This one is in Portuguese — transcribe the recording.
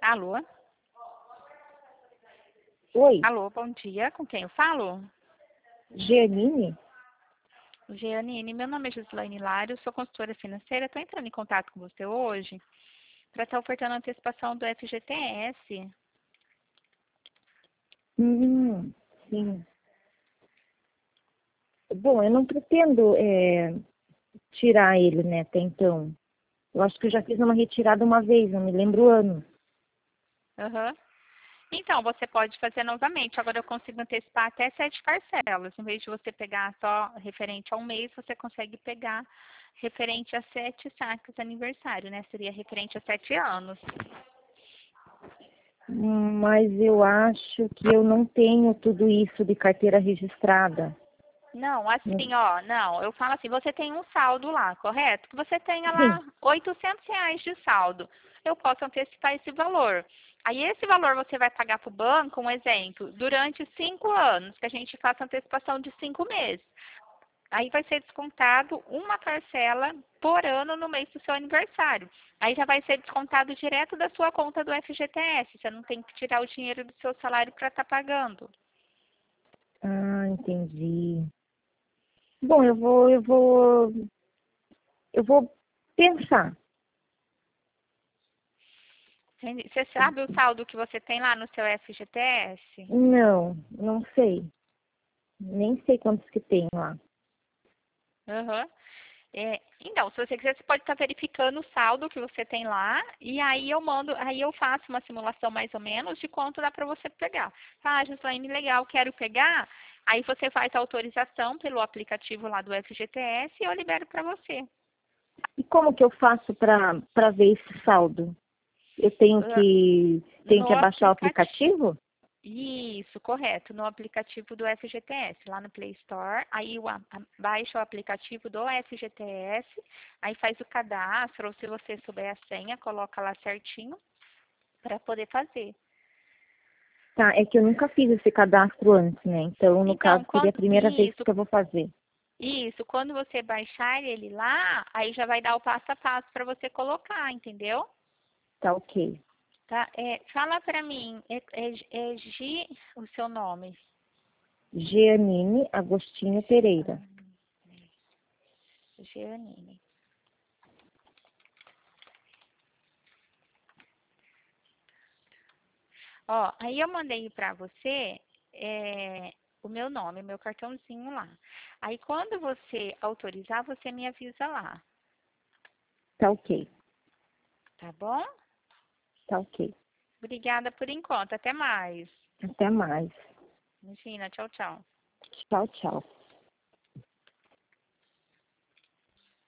Alô? Oi, Alô, bom dia. Com quem eu falo? Giannini? Giannini, meu nome é Gislaine Hilário, sou consultora financeira. Estou entrando em contato com você hoje para estar ofertando a antecipação do FGTS. Sim. Bom, eu não pretendo tirar ele, né, até então. Eu acho que eu já fiz uma retirada uma vez, não me lembro o ano. Aham. Então, você pode fazer novamente. Agora eu consigo antecipar até 7 parcelas. Em vez de você pegar só referente a um mês, você consegue pegar referente a 7 saques de aniversário, né? Seria referente a 7 anos. Mas eu acho que eu não tenho tudo isso de carteira registrada. Não, assim, ó, não, eu falo assim, você tem um saldo lá, correto? Que você tenha Sim. lá R$ 800 de saldo. Eu posso antecipar esse valor. Aí esse valor você vai pagar para o banco, um exemplo, durante 5 anos, que a gente faça antecipação de 5 meses. Aí vai ser descontado uma parcela por ano no mês do seu aniversário. Aí já vai ser descontado direto da sua conta do FGTS. Você não tem que tirar o dinheiro do seu salário para estar pagando. Ah, entendi. Bom, eu vou pensar. Você sabe o saldo que você tem lá no seu FGTS? Não sei. Nem sei quantos que tem lá. Aham. Então, se você quiser, você pode estar verificando o saldo que você tem lá e aí eu faço uma simulação mais ou menos de quanto dá para você pegar. Ah, Gislaine, legal, quero pegar. Aí você faz a autorização pelo aplicativo lá do FGTS e eu libero para você. E como que eu faço para ver esse saldo? Eu Ah, tenho No que abaixar o aplicativo. aplicativo? Isso, correto, no aplicativo do FGTS, lá no Play Store, aí baixa o aplicativo do FGTS, aí faz o cadastro, ou se você souber a senha, coloca lá certinho para poder fazer. Tá, é que eu nunca fiz esse cadastro antes, né? Então, no Então, caso, seria a primeira vez que eu vou fazer. quando você baixar ele lá, aí já vai dar o passo a passo para você colocar, entendeu? Tá, ok. Tá? Fala para mim, é Gi o seu nome? Giannini Agostinho Pereira. Giannini. Ó, aí eu mandei para você o meu nome, meu cartãozinho lá. Aí quando você autorizar, você me avisa lá, Tá, ok. tá bom? Tá, ok. Obrigada por enquanto. Até mais. Até mais. Imagina, tchau, tchau. Tchau, tchau.